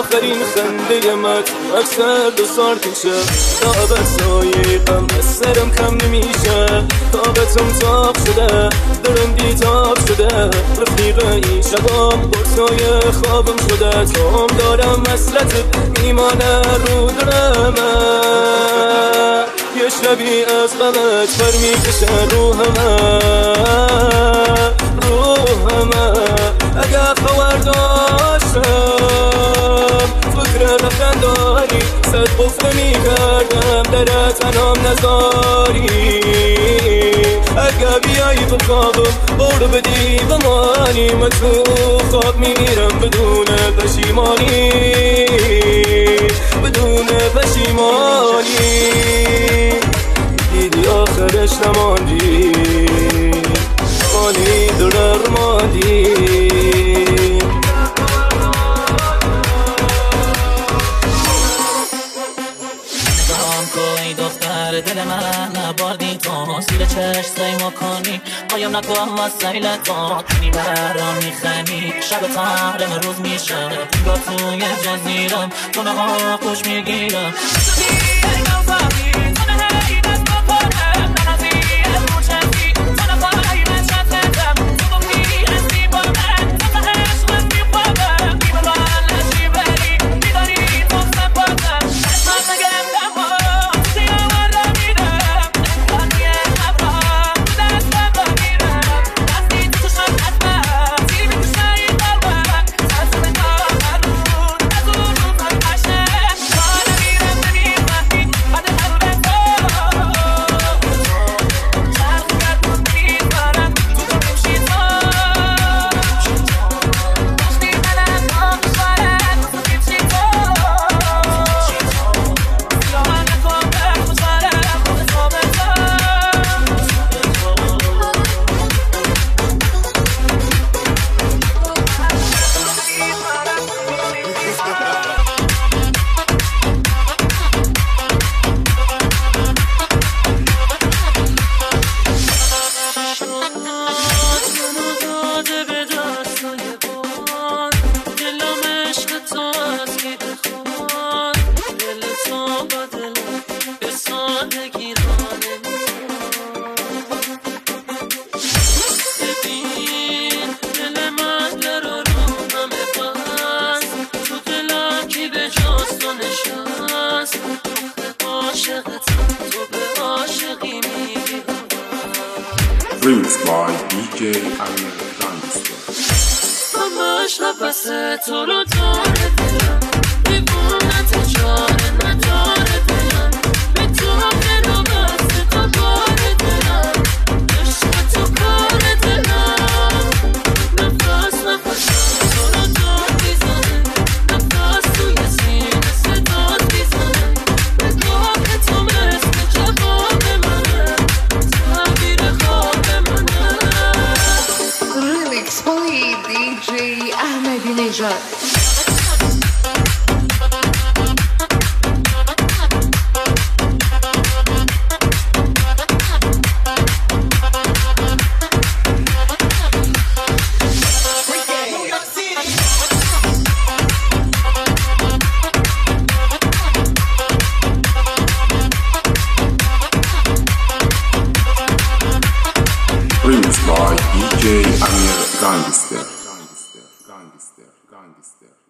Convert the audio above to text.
آخرین خنده من اکثر 2 سال پیشه تابت سایه غم از سرم کم نمیشه تابتم تاب شده دلم بیتاب شده رفیق این شبام برسای خوابم شده تام دارم حسرتت میمانه رو دلمه یه شبی از غمت پر میکشه روحمه اگر خبر داشتم فکر بخنداری صد قفل میکردم در تنام نزاری اگر بیایی به خوابم بارو بدی بمانی من تو خواب میمیرم بدون پشیمانی بدون پشیمانی دیدی آخرش نماندی خالی در ماندی دل من نباردی تو زیر چشم سیما کنی قایم نکن و سیلت تو کنی برام میخنی شب تحرم روز میشه با توی جزیرم تو نها خوش میگیرم Remixed by DJ Amir Gangster. همش نفس تو رو داره دلم بیبونت چاره نداره دلم به تو رو بست تا باره دلم عشق تو کار دلم نفس تو رو دار بیزنه نفس توی سینه صدات بیزنه نگاه تو مثل جواب منه تعبیر خواب منه Remix by DJ Ahmadinejad. Remixed by DJ Amir Gangster.